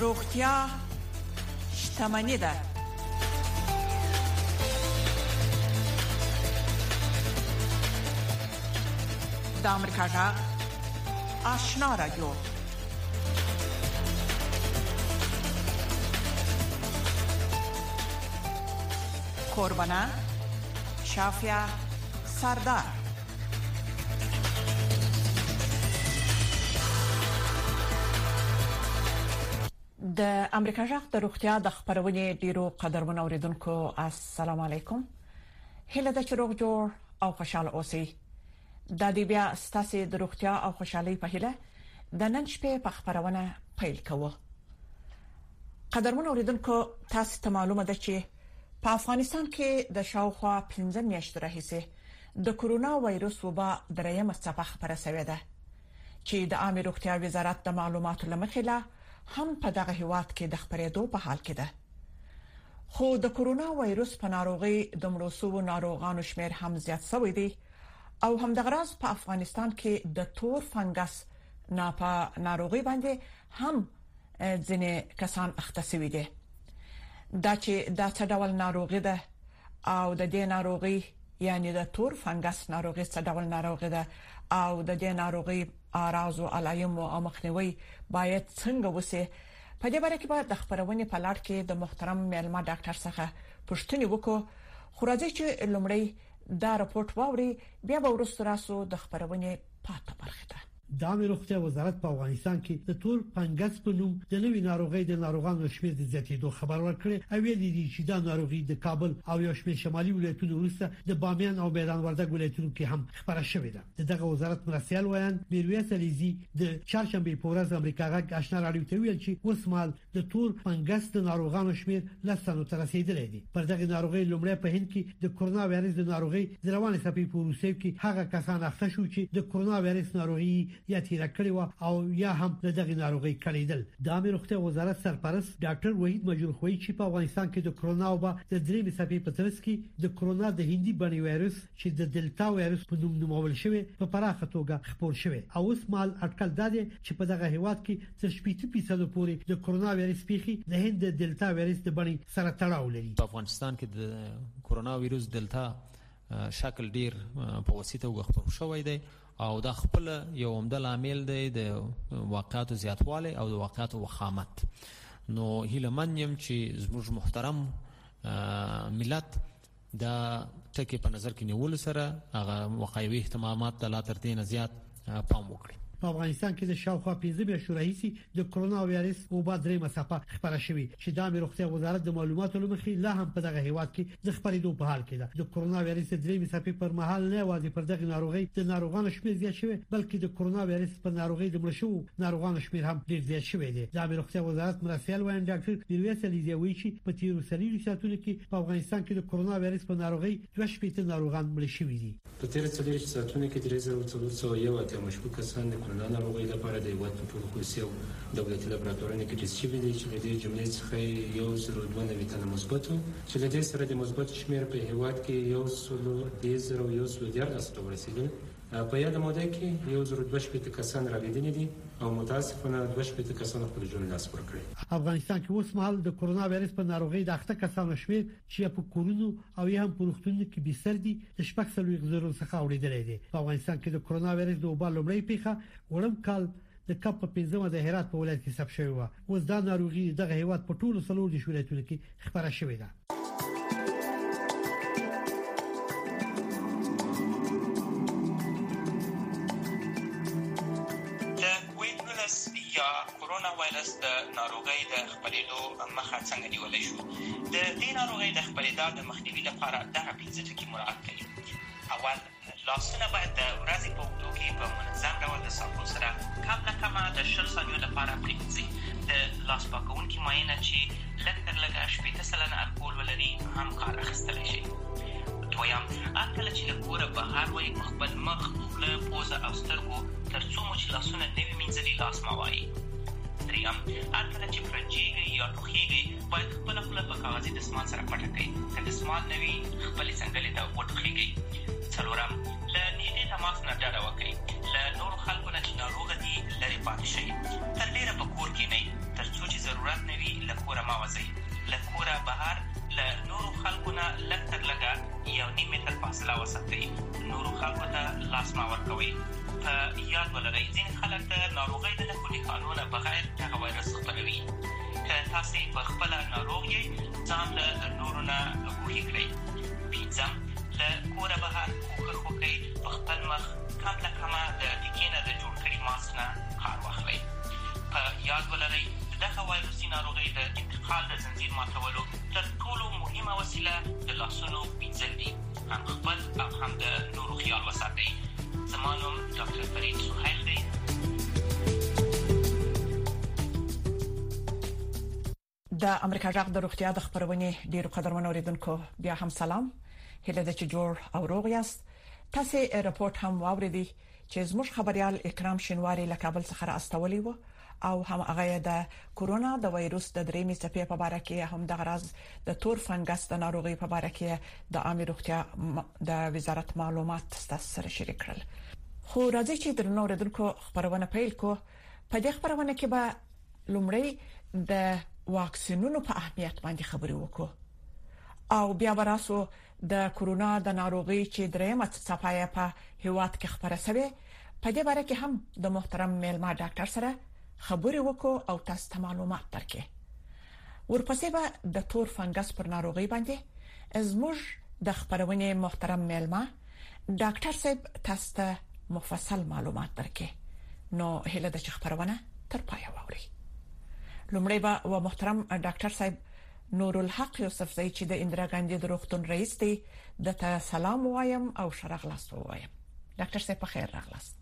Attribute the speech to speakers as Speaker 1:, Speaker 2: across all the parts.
Speaker 1: روغتیا شتمني ده. د امریکا غږ آشنا رادیو. کوربانه شافیا سردار. د امریکا غږ د روغتیا د خبرونې ډیرو قدرمن اوریدونکو السلام علیکم. هله د چروغ جوړ او خوشاله اوسئ. د دې بیا ستاسو د روغتیا او خوشحالي په هیله د نن شپې په خبرونه پیل کوو. قدرمن اوریدونکو تاسو ته معلومه ده چې په افغانستان کې د شاوخوا 15 میاشتې راهیسې د کورونا وایروس وبا درېمه څپه خبره شوې ده چې د عامه روغتیا وزارت د معلوماتو لمخې هم په دغه هیواد کې د خبرېدو په حال کې ده. خو د کورونا وایروس په ناروغي د مړوسو ناروغانو شمیر هم زیات شوی دی او هم د غراز په افغانستان کې د تور فنګس ناروغي باندې هم ځینې کسان اخته شوي دي. دا چې دا څه ډول ناروغي ده او د دې ناروغي یعنی د تور فنګس ناروغي څه ډول ناروغي ده او د دې ناروغي اعراض او علایم او مخنیوي باید څنګه وسه په دې باره کې به د خبرونې په لړ کې د محترم معلومات ډاکټر څخه پوښتنه وکړو. خو راځي چې لومړی دا راپورټ واوري بیا به ورسره راسو د خبرونې پاتې برخه ده.
Speaker 2: د عامه روغتیا وزارت په افغانستان کې د تور فنګس په نوم د نوې ناروغۍ د ناروغانو شمېر د زیاتېدو خبر ورکړي او ویلي دي چې دا ناروغي د کابل او یو شمېر شمالي ولایتونو وروسته د بامیان او میدان وردګ ولایتونو کې هم خبره شوې ده. دغه وزارت مرستيال وایي میرویس علیزي د چهارشنبه په ورځ امریکا غږ آشنا رادیو ته ویل چې اوسمهال د تور فنګس د ناروغانو شمېر لسانو ته رسیدلی دی. پر دغه ناروغي لومړی په هند کې د کورونا وایرس د ناروغي د رواني څپې په روسیې کې هغه کسان اخته شو چې د کورونا وایرس ناروغي یا تیر کړي او یا هم دغه ناروغي کړیدل. د عامه روغتیا وزارت سرپرست ډاکټر وحید مجروح وایي چې په افغانستان کې د کورونا وبا د درې څپې په ترڅ کې د کورونا د هندي بڼې وایرس چې د دلتا وایرس په نوم نومول شوی په پراخه توګه خپور شوی او اوس مال اټکل دادي چې په دغه هیواد کې تر 80% پورې د کورونا وایرس پیخي د هند د دلتا وایرس د بڼې سره تړاو لري.
Speaker 3: په افغانستان کې د کورونا وایرس دلتا شکل ډیر په وسیته وغخپور شوی دی او دا خپل یو عمده عامل دی د واقعاتو زیاتوالی او د واقعاتو وخامت. نو هیله من یم چې زموږ محترم ملت دا ټکی په نظر کې نیول سره هغه وقایوي اهتمامات د لا تر دې نه زیات پام وکړي.
Speaker 2: په افغانستان کې د شاوخوا 15 میاشتې راهیسې د کورونا وایرس وبا درېمه څپه خبره شوې چې د عامه روغتیا وزارت د معلوماتو لمخې لا هم په دغه هیواد کې د خبرېدو په حال کې ده. د کورونا وایرس درېمه څپې پر مهال نه یوازې پر دغه ناروغي د ناروغانو شمېر زیات شوی بلکې د کورونا وایرس په ناروغي د مړ شوو ناروغانو شمېر هم ډیر زیات شوی دی. د عامه روغتیا وزارت مرستيال وایي ډاکټر میرویس علیزي وایي چې په تیرو سلیلو ساعتونو کې په افغانستان کې د کورونا وایرس په ناروغي 2 ناروغان مړ شوي دي.
Speaker 4: په تیرو ساعتونو کې 3401 مشکوک کسان د کورونا ناروغي لپاره د هیواد په ټولو خصوصي دولتي لابراتوارونو کې ټسټ شوي دي چې د دې جملې څخه 102 تنه مثبت چې د دې سره د مثبت شمیر په هیواد کې 110 ته ورسېدل. په یاد موده کې 102 کسان راغلي دي او متاسفانه 2 کسان خپل ژوند لاس ورکړي.
Speaker 2: افغانستان کې اوس مهال د کورونا وایرس په ناروغي د اخته کسانو شمیر چې په کورونو او یا هم په روغتونونو کې بستر دي د شپږ سلوي څخه اوریدلې دي. په افغانستان کې د کورونا وایرس د وبا لومړی پیښه وړم کال د کپ په 15 د هرات په ولایت کې ثبت شوی و. اوس دا ناروغي دغه هیواد په ټولو څلور د ولایتونو کې خبره شوې ده.
Speaker 5: کورونا وایرس د ناروغۍ د خپرېدو مخه څنګه نیولای شو؟ د دې ناروغۍ د خپرېدا د مخنیوي لپاره دغه 15 ټکي مراعات کړئ. اول، لاسونه باید د ورځې په اوږدو کې په منظم ډول د صابون سره کم نه کمه د 20 ثانیو لپاره پرېمنځئ. د لاس پاکونکي مایع چې لږ تر لږه 80% الکول ولري هم کار اخیستلی شي. دویم، هر کله چې له کوره بهر وئ په خپل مخ، خوله، پوزه او سترګو تر څو مو چې لاسونه نه وي مینځلي لاس مه وایئ. دریم، هر کله چې فرنجېږئ یا ټوخېږئ باید خپله خوله په کاغذي دستمال سره پټه کړئ. که دستمال نه وي خپلې څنګلې ته وټوخېږئ. څلورم، له نږدې تماس نه ډډه وکړئ. له نورو خلکو نه چې ناروغه دي لرې پاتې شئ. تر ډېره په کور کښېنئ تر څو چې ضرورت پلاسما ورکوي. په یاد ولرئ ځینې خلک د ناروغۍ د نښو نښانو نه بغیر دغه وایرس خپروي. که تاسې په خپله ناروغ یې ځان له نورو نه ګوښې کړئ. پنځم، له کوره بهر کوښښ وکړئ په خپل مخ کم له کمه د ټیکې نه د جوړ کړي ماسک نه کار واخلئ. په یاد ولرئ دغه وایرسي ناروغۍ د انتقال د زنځیر ماتولو تر ټولو مهمه وسیله د لاسونو وینځل دي. هم خپل او هم د نورو خیال وساتئ. زما نوم ډاکټر فرید سهیل دی.
Speaker 1: د امریکا غږ د روغتیا د خبرونې ډیرو قدرمنو اوریدونکو بیا هم سلام. هیله ده چې جوړ او روغ یاست. تاسو راپورټ هم واوریدئ چې زموږ خبريال اکرام شینواری له کابل څخه راستولې و او هم هغه د کورونا د وایروس د درېمې څپې په اړه کې هم د غراز د تور فنګس د ناروغي په اړه کې د عامه روغتیا د وزارت معلومات سره شریک کړل. خو راځي چې د نور اوریدونکو خبرونه پیل کو. په دې خبرونه کې به لومړی د واکسینونو په اهمیت باندې خبرې وکړو او بیا وراسو د کورونا د ناروغي چې درېمه څپه په هیواد کې خبره شوه په دې اړه کې هم د محترم میلما ډاکټر سره خبرې وکړو او تاسو ته معلومات درکې. ورپسې به د تور فنګس پر ناروغي باندې زموږ د خبرونې محترم میلما ډاکټر صاحب تاسو ته مفصل معلومات درکې. نو هله د خبرونه تر پای واوري. لومړی به و محترم ډاکټر صاحب نور الحق یوسفزئی چې د اندرا ګاندی د روغتون رئیس دی د ته سلام وایم او شرغلاس وایم. ډاکټر صاحب په خیر راغلاست.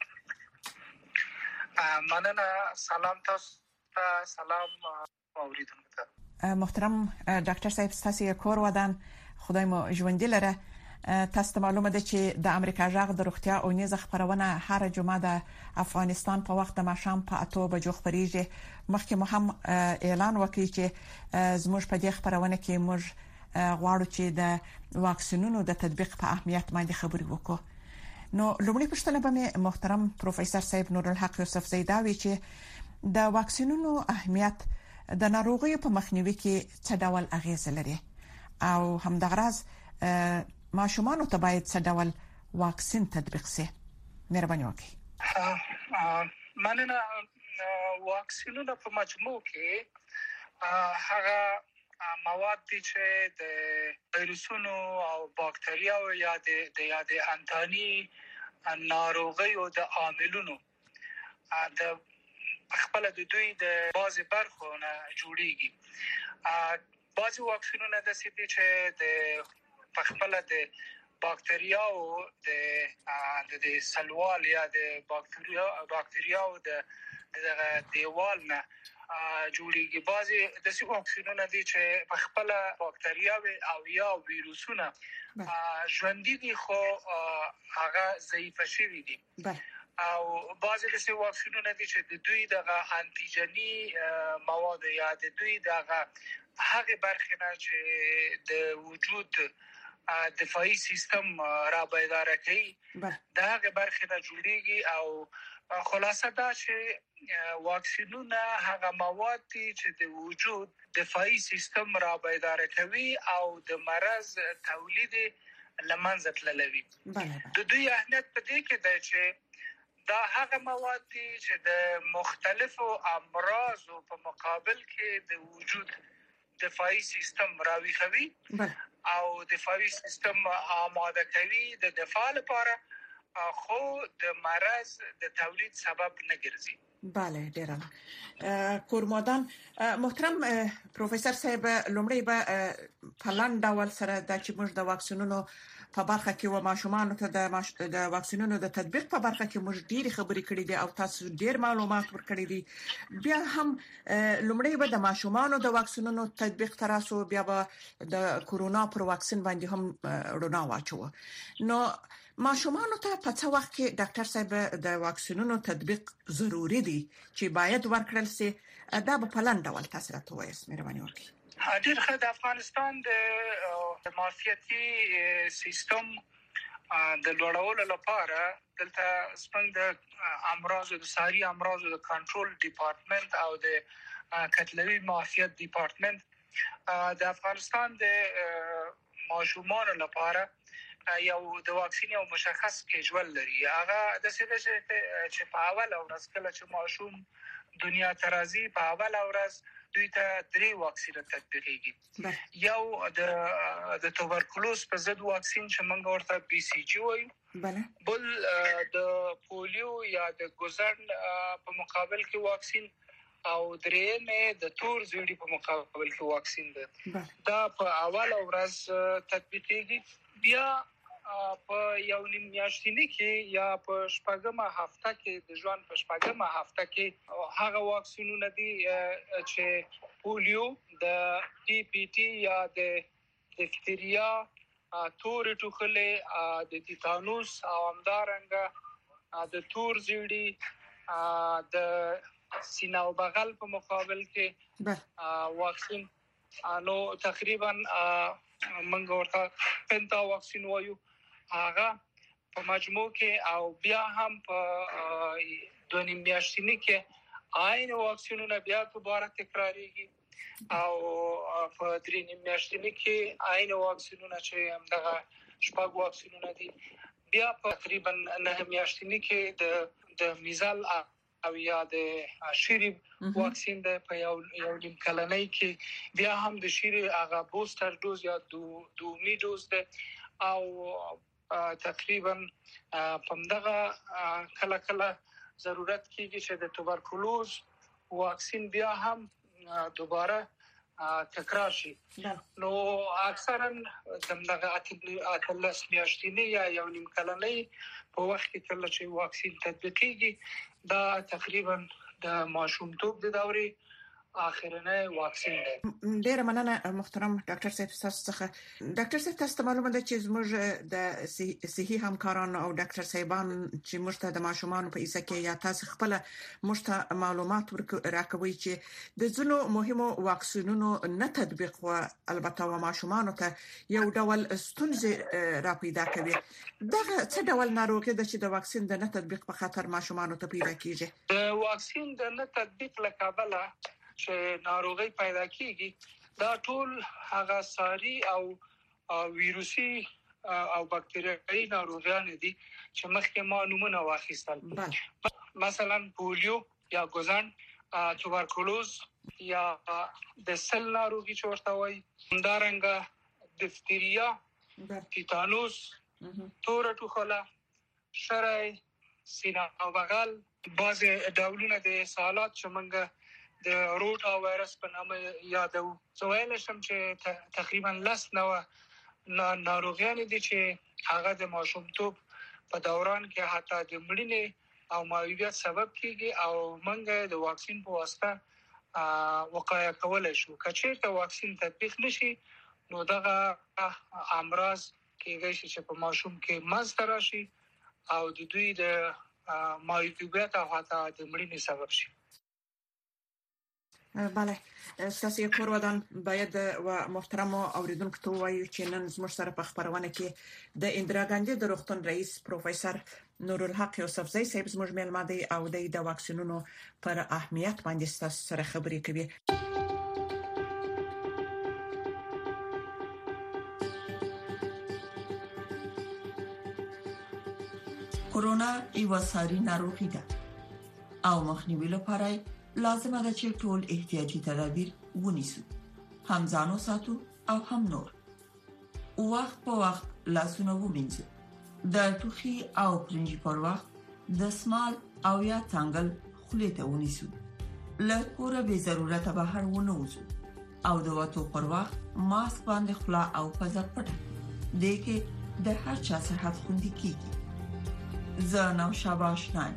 Speaker 6: مننه. سلام تاسو ته. سلام اوریدونکو ته.
Speaker 1: محترم ډاکټر صاحب تاسو کور ودان خدای مو ژوند لره. تاسو معلومه ده چې د امریکا غږ د روغتیا او نیز خبرونه هر جمعه د افغانستان په وخت د ماښام په 8 بجو خبريږي. مخکې مو هم اعلان وکړي چې زموږ په دې خبرونه کې موږ غواړو چې د واکسینونو د تطبیق په اهمیت باندې خبرې وکړو. نو لومړی پوښتنه به مې محترم پروفیسور صاحب نور الحق یوسفزئی دا وی چې د واکسینونو اهمیت د ناروغیو په مخنیوي کې څه ډول اغیز لري او هم د غرض ماشومان ته باید څه ډول واکسین تطبیق شي. مهرباني وکړئ.
Speaker 6: مننه. واکسینونه په مجموع کې هغه مواد دي چې د ویروسونو او باکتریاو یا د انتاني ناروغیو د عاملونو د خپل د دوی د بازي برخو نه جوړیږي. بعضي واکسینونه د سيدي چې د خپل د باکتریاو د سلوال یا د باکتریاو د دیوال نه جوړیږي. بعضي د سی واکسینونه دي چې په خپل باکتریاوي او یا ویروسونه ژوندۍ دي خو هغه ضعیف شوي دي. او بعضي د سی واکسینونه دي چې د دوی د انټيجني مواد یا د دوی د هغه برخه نه چې د وجود دفاعي سیستم را بیدار کوي دا هغه برخه نه جوړیږي. او خلاصه دا چې واکسینونه هغه مواد دي چې د وجود دفاعي سیستم را بیدار کوي او د مرض تولید لمنځه تللوي. د دوی اهمیت په دې کې دی چې دا هغه مواد دي چې د مختلفو امراضو په مقابل کې د وجود دفاعي سیستم راويخوي او دفاعي سیستم آماده کوي د دفاع لپاره خو د مرض د تولید سبب نه ګرځي.
Speaker 1: بله ډیره کورمادان. محترم پروفیسور صاحب لومړی به پلان ډول سره د چې موږ د واکسینونو په برخه کې و ماشومان ته د واکسینونو د تطبیق په برخه کې موږ ډېری خبرې کړې دي او تاسو ډېر معلومات ورکړي دي. بیا هم لومړی به د ماشومان د واکسینونو تطبیق تراسو بیا به د کورونا پر واکسین باندې هم رڼا واچو. نو ماشومان ته په څه وخت کې ډاکټر صاحب د واکسینونو تطبیق ضروری دي چې باید ورکړل شي؟ دا په پلان ډول تاسو راته وایي. مهرباني وکړئ.
Speaker 6: ډېر ښه. د افغانستان د معافیتي سیستم د لوړولو لپاره دلته څنګه د امراض د ساري امراض د کنټرول ډپارټمنټ او د کتلوي معافیت ډپارټمنټ د افغانستان د ماشومان لپاره یو د واکسین یو مشخص کیجول لري. هغه د څه چې په اول ورځ کله چې ماشوم دنیا ترازی په اول ورځ دوی ته 3 واکسین تطبیقيږي. یو د توبرکلوز په ضد واکسین چې موږ ورته BCG وایو. بل د پولیو یا د ګوزن په مقابل کې واکسین او درېمه د تور زیړي په مقابل کې واکسین ده. دا په اول ورځ تطبیقيږي. بیا په یو نیم میاشتنی کې یا په شپږمه هفته کې د ژوند په شپږمه هفته کې هغه واکسینونه دي چې پولیو، د PPT یا د ډفتریا، تور ټوخلې، د تیتانوس او همدارنګه د تور زیړي، د سینه او بغل په مقابل کې واکسین نو تقریبا منګ ورته پنتا واکسین وایو. هغه په مجموع کې او بیا هم په دوه نیم میاشتنی کې عین واکسینونه بیا دوباره تکراریږي او په درې نیم میاشتنی کې عین واکسینونه چې همدغه شپږ واکسینونه دي. بیا په تقریبا 9 میاشتنی کې د میزل او یا د شری واکسین د په یو نیم کلنۍ کې بیا هم د شری هغه بوستر دوز یا دومي دوز ده او تقریبا پمدغه کله ضرورت کیږي چې د توبرکلوز واکسین بیا هم دوباره تکرار شي. نو اکثرا دغه اتلس میاشتنی یا یو نیم کلنۍ په وخت کې کله چې واکسین تطبیقيږي دا تقریبا د ماشومتوب د دورې اخرنه واکسین ده.
Speaker 1: ډیره مننه محترم ډاکټر صاحب تاسو څخه. ډاکټر صاحب تاسو معلومه ده چې زموږ د صحي همکارانو او ډاکټر صاحبان چې مشته د ماشومان په ایسه کې یا تاسو خپل مشته معلومات راکوي چې د ځینو مهمو واکسینونو نه تطبیق او البته و ماشومان ته یو ډول ستونزې را پیدا کوي. دغه څه ډول ناروغي ده چې د واکسین د نه تطبیق په خاطر ماشومان ته پیدا کیږي؟
Speaker 6: د واکسین د نه تطبیق لکابله چې ناروغي پیدا کیږي دا ټول هغه ساري او ویروسي او بکتریایي ناروغیان دي چې مخکې ما نمونه واخیستل. مثلا پولیو یا ګوزن، توبرکلوز یا د سل ناروغي چې ورته وایي، همدارنګه ډفتریا، تیتانوس، تور ټوخله، شری، سینه او بغل، بعض ډولونه د اسهالات چې موږ د روټا وایرس په نامه یادو. زویل شم چې تقریبا 10 نوع ناروغیان دي چې هغه د ماشومتوب په دوران کې حتی د مړینې او معیوبیت سبب کیږي او موږ د واکسین په واسطه وقایه کولای شو. کچېرته واکسین تطبیق نشي نو دغه امراض کېږي چې په ماشوم کې مزد راشي او د دوی د معیوبیت او حتی د مړینې سبب شي.
Speaker 1: بله سیاسي کورودان باید و محترم اوریدونکو ته وایو چې نن زموږ سره په خبرونه کې د اندرا ګاندی د روغتون رئیس پروفیسور نورالحق یوسفزی صاحب زموږ مېلمه دی او د واکسینونو پر اهمیت باندې تاسو سره خبرې کوي.
Speaker 7: کرونا یو ساري ناروغي ده او مخنیوي لپاره لازمه ده چې ټول احتیاطي تدابیر ونیسو، هم ځانو ساتو او هم نور. وخت په وخت لاسونه ومینځو، د ټوخي او پرنجي پر وخت د سمال او یا څنګل خولې ته ونیسو، له کوره به ضرورت بهر ونه وځو او د وته پر وخت ماسک باندې خلا او پزه پټه دې کې د هر چا صحت خوندي کیږي. زه نو شاباش نه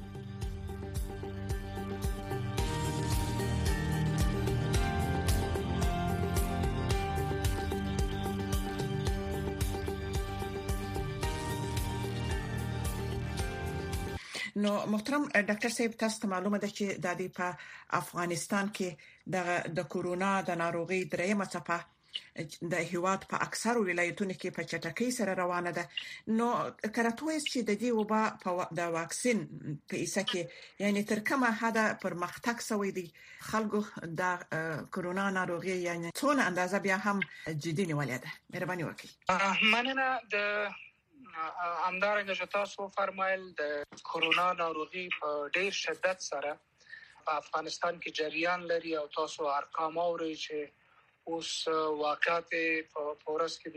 Speaker 1: نو محترم ډاکټر صاحب تاسو معلومه ده چې د دې په افغانستان کې د کورونا د ناروغي درېمه څپه د هیواد په اکثر ولایتونو کې په چټکۍ سره روانه ده. نو کراتوي چې د دې وبا په د واکسین په ایسه کې یعنی تر کومه حد پرمختګ شوی دی خلکو د کرونا ناروغي یعنی څونه اندازه بیا هم جدي نیولې ده. مهرباني وکړئ.
Speaker 6: مننه. د همدارنګه چې تاسو فرمایل د کرونا ناروغي په ډیر شدت سره په افغانستان کې جریان لري او تاسو ارقام اورئ چې اوس واقعات په پورس کې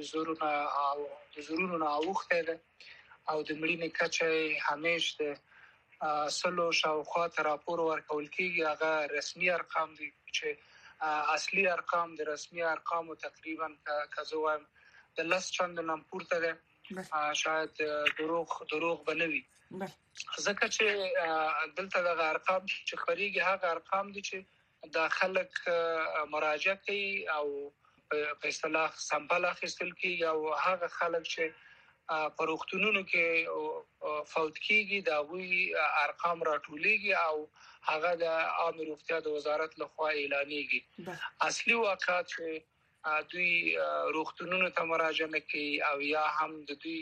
Speaker 6: د زورونو اوخته ده او د مړینې کچه همیش د سلو شاوخوا راپور ورکول کیږي. هغه رسمي ارقام دي چې اصلي ارقام د رسمي ارقامو تقریبا کزوام د لاس چند نم پورته ده. شاید دروغ بنوي ځکه چې دلته د ارقام چې خبريږي هغه ارقام دي چې د خلک مراجعه کوي او په اصطلاح سامپل اخیستل کیږي او هغه خلک چې په روغتونونو کې فوت کیږي دا وی ارقام راټولېږي او هغه د عامه روغتیا د وزارت لخوا اعلانېږي. اصلي واقعات چې دوی روغتونونو ته مراجعه کوي او یا هم د دوی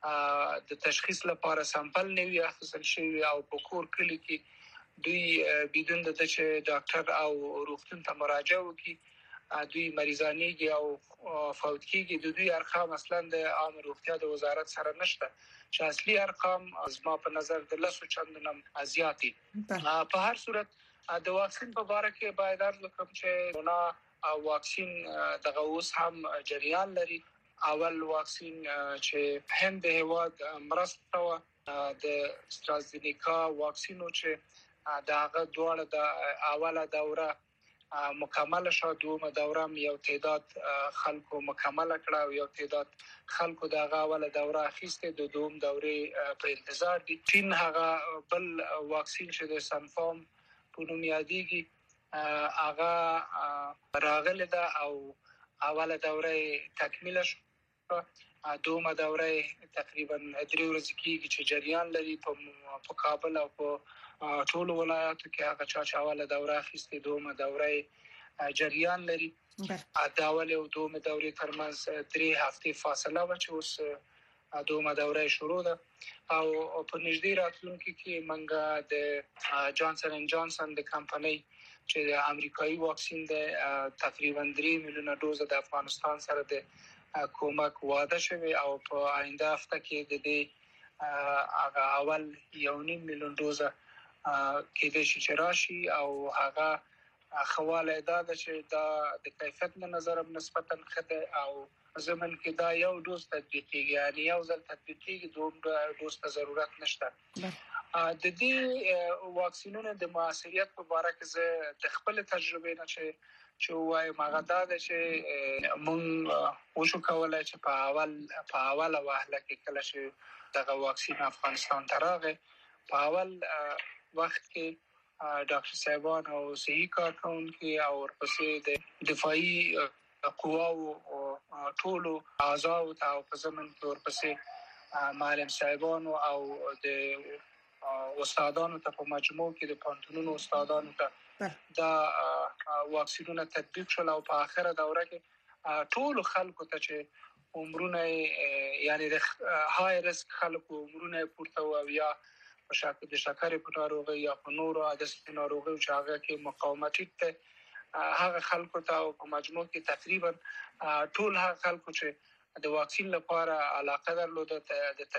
Speaker 6: د تشخیص لپاره سامپل نوي اخیستل شوی او په کور کلی کې دوی بدون د چې ډاکټر او روغتون ته مراجعه وکړي دوی مریضانېږي او فوت کیږي. د دوی ارقام اصلا د عامه روغتیا د وزارت سره نشته چې اصلي ارقام زما په نظر د لاسو چندنم زیاتی. په هر صورت د واکسین په اړه کې باید عرض وکړم چې کرونا واکسین دغه اوس هم جریان لري. اول واکسین چې هند هیواد مرسته و د استرازینیکا واکسینو چې دغه دوړه د اوله دوره مکمل شو، دومره دوره یو تعداد خلکو مکمل کړه او یو تعداد خلکو دغه اوله دوره اخیسته د دوم دوره په انتظار دي. چین هغه بل واکسین چې د سنفارم په نوم یادېږي هغه راغله ده او اوله دوره تکمیل شو. دومره دوره تقریبا 3 ورځې کېږي چې جریان لري په کابل او په ټولو ولایاتو کې. هغه چې اوله دوره اخیسته دومره دوره جریان لري. د اوله او دومره دوره ترمنځ 3 هفته فاصله و چې اوس دومره دوره شروع ده او په نږدې راتلونکي کې منګه د جانسن اند جانسن د کمپنۍ چې د امریکایي واکسین د تقریبا 3 میلیونه دوز د افغانستان سره د کومک وعده شوی او په آینده هفته کې د دې هغه اول 1.5 میلیون دوزه کې د شراشي او هغه خواله ده چې دا د کیفیت له نظر نسبتا خطه او زمن کې دا یو دوز تطبیقي یعنی یو ځل تطبیقي دوه دوز ته ضرورت نشته. د دې واکسینونو د موثریت په اړه کې زه د خپل تجربه نه چې وای ماغه دا چې مونږ وشو کولای چې په اوله وهله کې کله چې دغه واکسین افغانستان ته راغی په اول وخت کې ډاکټر صاحبان او صحي کارکونکي او ورپسې د دفاعي قواو ټولو اعضاء او په زمن کې ورپسې معلم صاحبان او د استادانو ته په مجموع کې د پانتونونو استادانو ته دا واکسینونه تطبیق شول او په اخره دوره کې ټول خلکو ته چې عمرونه یعنی د های ریسک خلکو عمرونه پورته او یا د شکرې په ناروغي یا په نورو عادي ناروغي چې هغه کې مقاومت ته هغه خلکو ته او په مجموع کې تقریبا ټول هغه خلکو چې د واکسین لپاره علاقه درلوده د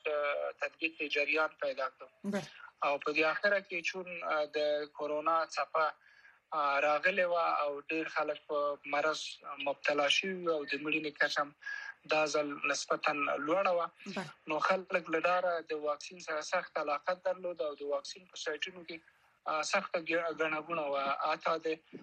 Speaker 6: تطبیق جریان پیدا کړ او په دې اخره کې چون د کرونا څخه راغلی و او ډیر خلک په مرض مبتلا شوي او د مړینې کچه دا ځل نسبتا لوړه و. نو خلک لداره د واکسین سره سخت علاقه درلوده او د واکسین په سایټونو کې سخت غنغونه و. اته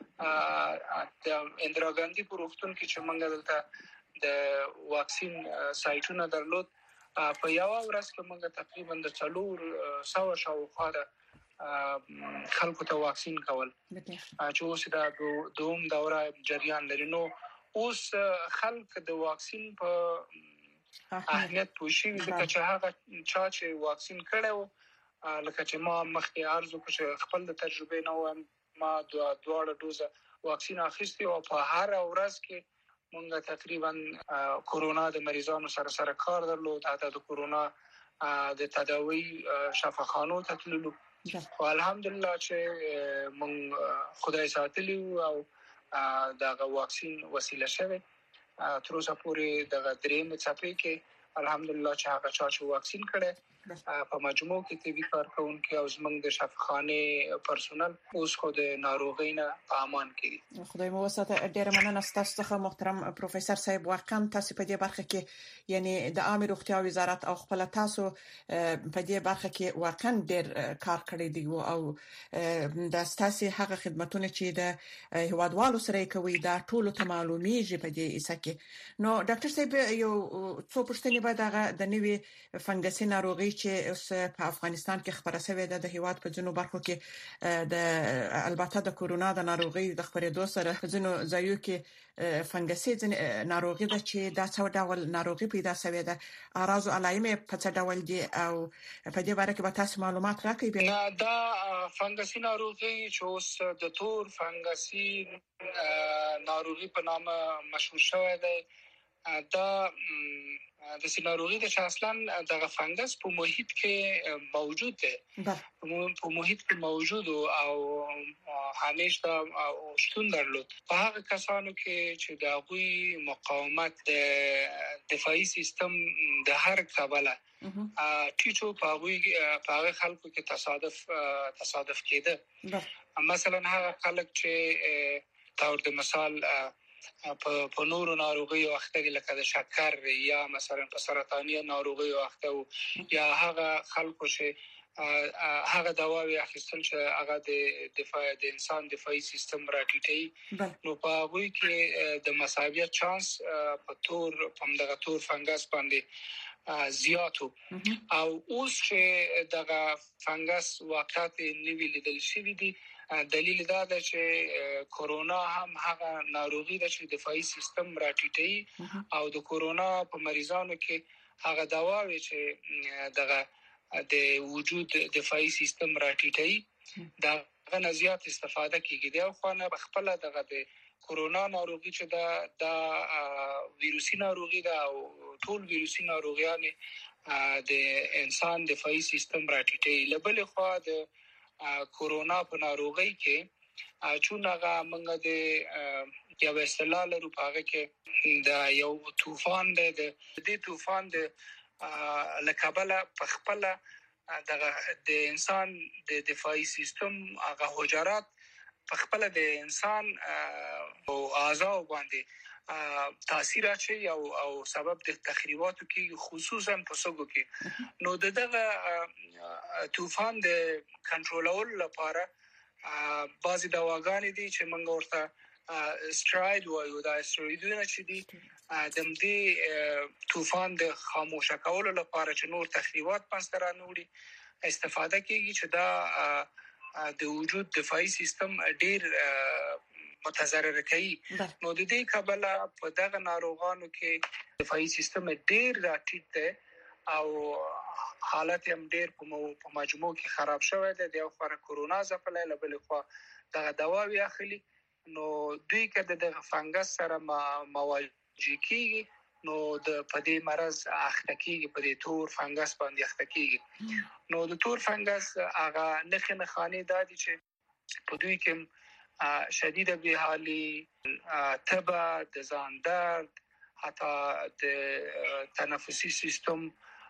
Speaker 6: د اندرا ګاندی په روغتون کې چې موږ دلته د واکسین سایټونه درلود په یو ورځ کې موږ تقریبا د 400 شاوخوا خلکو ته واکسین کول چې اوس دا دوم دوره جریان لري. نو اوس خلک د واکسین په اهمیت پوښي چې هغه چې واکسین کړو لکه چې ما مخکې عرض وکړ خپل د تجربه نو ما دوه دوزه واکسین اخیستی او په هر ورځ کې مونږ تقریبا کورونا د مریضانو سره کار درلود. حتی د کورونا د تداوی شفاخانو ته تللو او الحمدلله چې مونږ خدای ساتلی او دغه واکسین وسیله شوه. تر اوسه پورې دغه دریم څپې کې الحمدلله چې هغه چې واکسین کړي په مجموع کې طبي کارکونکو او زمنګ د شفاخانه پرسونل اوس خو د ناروغۍ نه په امان کې.
Speaker 1: خدای مو وساته. ډیر مننه ستاسو څخه محترم پروفیسور صاحب. واقعا تاسو په دې برخه کې یعنی د عامه روغتیا وزارت او خپل تاسو په دې برخه کې واقعا ډیر کار کړی دی او د تاسو هغه خدماتونه چې د هیوادوالو سره کوي دا ټول ته معلومیږي په دې اسه کې. نو ډاکټر صاحب یو څو پوښتنې به د نوې فنګسي ناروغي چې اوس په افغانستان کې خبره شوې ده د هیواد په ځینو برخو کې د البته د کورونا د ناروغي د خبرېدو سره ځینو ځایو کې فنګسي ناروغي ده چې دا څو ډول ناروغي پیدا شوې ده. اراز او علائم په څه ډول دي او په دې باره کې به تاسو معلومات راکړئ؟
Speaker 6: نه، دا فنګسي ناروغي چې اوس د تور فنګسي ناروغي په نامه مشهور شوی دی، دا د سیناروغي د اصلا د فنګس په محیط کې موجود دی، په محیط کې موجود او همیشه شتون درلود. په هغه کسانو کې چې د غوي مقاومت د دفاعي سیستم د هر کابله ټیټو په هغه خلکو کې تصادف کېده. مثلا هغه خلک چې تور د مثال په نورو ناروغیو اخته لکه د شکر یا مثلا په سرطاني ناروغیو اخته یا هغه خلکو چې هغه دواوی اخیستل چې هغه د انسان دفاعي سیستم راټیټي، نو په هغه کې د مصابیت چانس په دغه تور فنګس باندې زیاتو. او اوس چې دغه فنګس واقعات نیوی لیدل شوی دي، دلیل دا ده چې کورونا هم هغه ناروغي ده چې دفاعي سیستم راټیټي او د کورونا په مریضانو کې هغه دواوی چې دغه د وجود دفاعي سیستم راټیټي دا غن زیات استفاده کیږي. دا خو نه خپل دغه د کورونا ناروغي چې دا ویروسي ناروغي ده او ټول ویروسي ناروغیان د انسان دفاعي سیستم راټیټي. لبل خو د کورونا په ناروغي کې چونغه موږ د یو اصطلاح لرو په هغه کې د یو طوفان د دې طوفان د لکبله په خپل د انسان د دفاعي سیستم هغه حجرات په خپل د انسان او اعضاء باندې تاثیر اچي او سبب د تخریباتو کې خصوصا په سګو کې. نو دغه طوفان د کنټرولول لپاره بعضی دواګانې دي چې موږ ورته استراید وایو. دا استرایدونه چې دي د دې طوفان د خاموشه کولو لپاره چې نور تخریبات پنځ را نوړي استفاده کیږي، چې دا د وجود دفاعي سیستم ډیر متضرر کوي. نو د دې کبله په دغه ناروغانو کې دفاعي سیستم ډیر راټیټ دی او حالت هم ډیر په مجموع کې خراب شوی دی. د خبره کورونا ځپلای لبل خو دغه دواوی اخلي، نو دوی کده د فنګس سره مواجه کیږي، نو د پدې مرز اخته کیږي، پدې تور فنګس باندې اخته کیږي. نو د تور فنګس هغه نخنه خاني دادي چې په دوی کې شدید بحالی، تبه، د ځان درد، حتی د تنفسي سیستم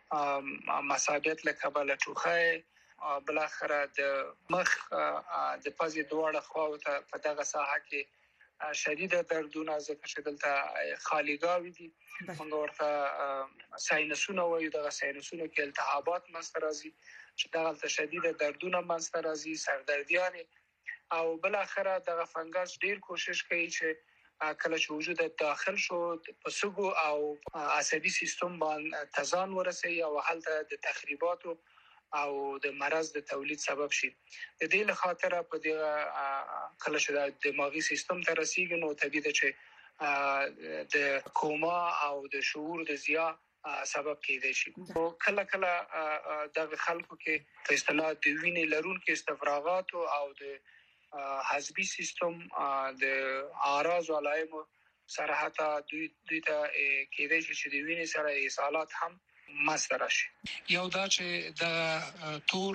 Speaker 6: مصابیت لکبله ټوخه، بل اخره د مخ د پزې دوړه خواو ته په دغه ساحه کې شدید دردونه ځکه چې دلته خالیګاوي دي. موږ ورته ساینسونه وایو، دغه ساینسونه کې التهابات منځته راځي چې دغه شدید دردونه منځته راځي، سردردیان. او بل اخره دغه فنګس ډیر کوشش کوي چې کله چې وجود داخل شو په سګو او عصبي سیستم باندې تزان ورسي او حالت د تخریبات او د مرض د تولید سبب شي. د دې لخاطر په دې کله چې د دماغي سیستم ته رسیږي نو طبيعي ده چې د کوما او د شعور د زیان سبب کېدای شي. او کله د خلکو کې په اصطلاح د وینې لرونکو استفراغات او د حزبي سیستم د اعراض او علائم سره حتی دوی ته کېدای شي چې د وینې سره اسهالات هم مسته راشي. یو دا چې د تور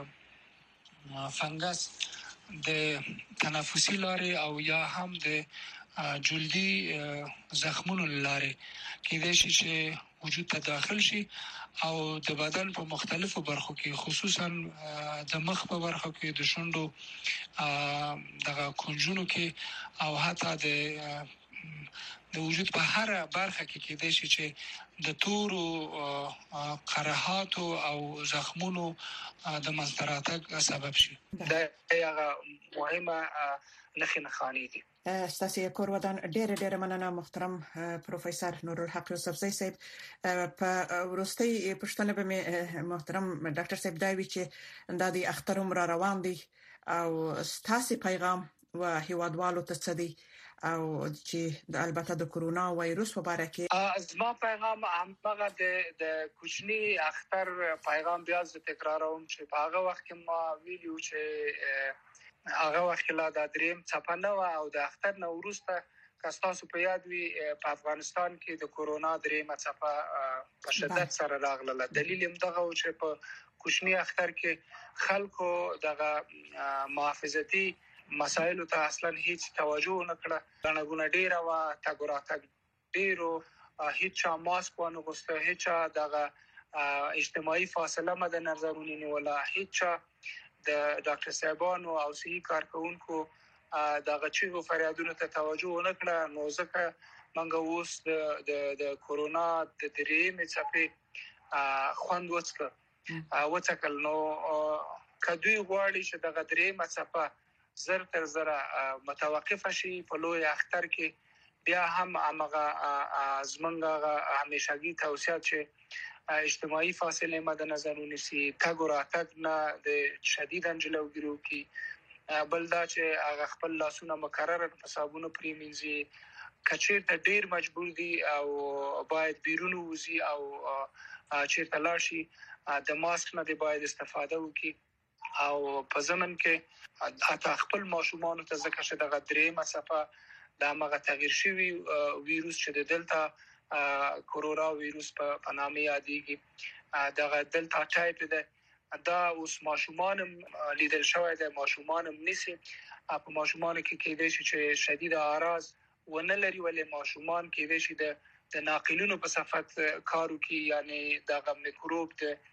Speaker 6: فنګس د تنفسي لارې او یا هم د جلدي زخمونو لارې کېدای شي چې وجود ته داخل شي او د بدن په مختلفو برخو کې خصوصا د مخ په برخو کې د شونډو دغه کنجونو کې او حتی د وجود په هر برخه کې کېدای شي چې د تورو قرحات او زخمونو د منځ سبب شي. دا یو مهمه نښه دي.
Speaker 1: ستاسو کور ودان ډېر مننه محترم پروفیسور نورالحق یوسفزی صاحب. په ورستۍ پښتنه به محترم ډاکټر صاحب دا وی چې د اختر عمر روان دي او ستاسو پیغام و هیوادوالو ته څه دی او چې البته د کورونا وایروس په اړه کې
Speaker 6: زما پیغام هغه د کوچنی اختر پیغام بیا تکراروم چې په هغه وخت کې ما ویلو چې هغه وخت لا د دریم څپنه او د اختر نو وروسته کاستاسو په یاد وی په افغانستان کې د کورونا دریم څپه په شدت سره راغله. دلیل هم دغه چې په کوچنی اختر کې خلکو دغه محافظتي مسایلو ته اصلا هیڅ توجه نه کړه. غنغونه ډیره وا تاګوراتګ ډیرو هیڅ ماسک ونه غوسته هیڅ دغه اجتماعي فاصله مد نظر ونی ولا هیڅ د ډاکټر صاحبانو او صحي کارکونکو دغه چیغو فریادونو ته توجه نه کړه. نو ځکه منګه اوس د کورونا د دریم څپې خوند وڅکل نو کدوې غواړي چې دغه دریم څپه زر تر زره متوقف شي په لوی اختر کې بیا هم هغه زمونږه همیشګي توصیه چې اجتماعي فاصله مد نظر ونیسي تاګوراتګ نه د شدید انجلوګرو کې بلدا چې هغه خپل لاسونه مکرر په صابون پریمینځي کچیرته ډیر مجبور دي او باید بیرون وځي او چیرته لاشي د ماسک نه دی باید استفاده وکړي او په زمن کې اته خپل ماشومان ته ځکه چې دغه درېمه صفه د هغه تغییر شوی ویروس چې د دلتا کورونا ویروس په نامه یادېږي دغه دلتا ټایپ ده دا اوس ماشومان لیدل شوی د ماشومان نسی په ماشومان کې کېدای شي چې شدید اعراض ونه لري ولې ماشومان کېدای شي د ناقلونو په صفت کارو کې یعنی دغه میکروب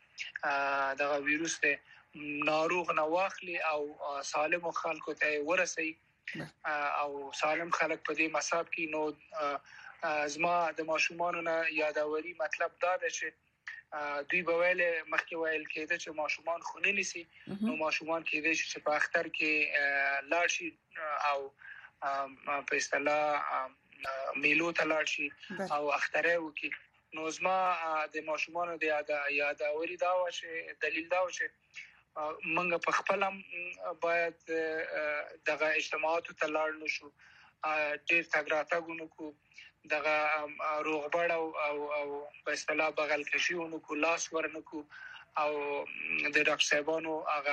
Speaker 6: دغه ویروس ته ناروغ نه واخلي او سالم خلکو ته ورسي او سالم خلک په دې مصاب کې نو ازما د ماشومانو نه یادوري مطلب دا ده چې دوی به ویل مخکې ویل کېده چې ماشومان خونې نسی نو ماشومان کېدای شي چې په اختر کې لاړ شي او په اصطلاح میلو ته لاړ شي او اختره وکړي. نو ازما د ماشومانو د یادوري دا و چې دلیل دا و چې منګه په خپل باید دغه اجتماعاتو ته لاړ نشو ډیر تګراتګونو کو دغه روغبړ او په اصطلاح بغل کشیونو کو لاس ورنکو او د ډاکټر صاحبانو هغه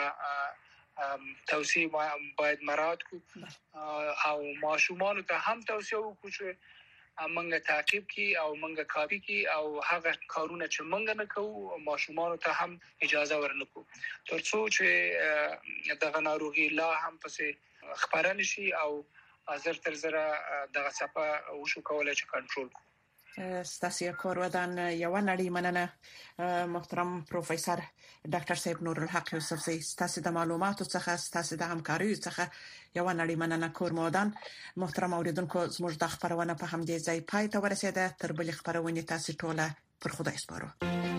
Speaker 6: توصیه باید مراعات کو او ماشومان ته هم توصیه وکړو چې منګه تعقیب کی او منګه کاپی کی او هغه کارونه چې منګه نه کوو ماشومان ته هم اجازه ورنکو ترڅو چې دغه ناروغي لا هم پسې خبرن شي او زر تر زره دغه صفه وشو کولای چې کنټرول کو.
Speaker 1: ستاسو کور ودان یو نړۍ مننه محترم پروفیسور ډاکټر صاحب نورالحق یوسفزی ستاسو د معلوماتو څخه ستاسو د همکارۍ څخه یو نړۍ مننه کور مودان. محترم اوریدونکو زموږ د خبرونه په همدې ځای پای ته ورسیده. تر بل خبرونه تاسو ټوله پر خدای سپارو.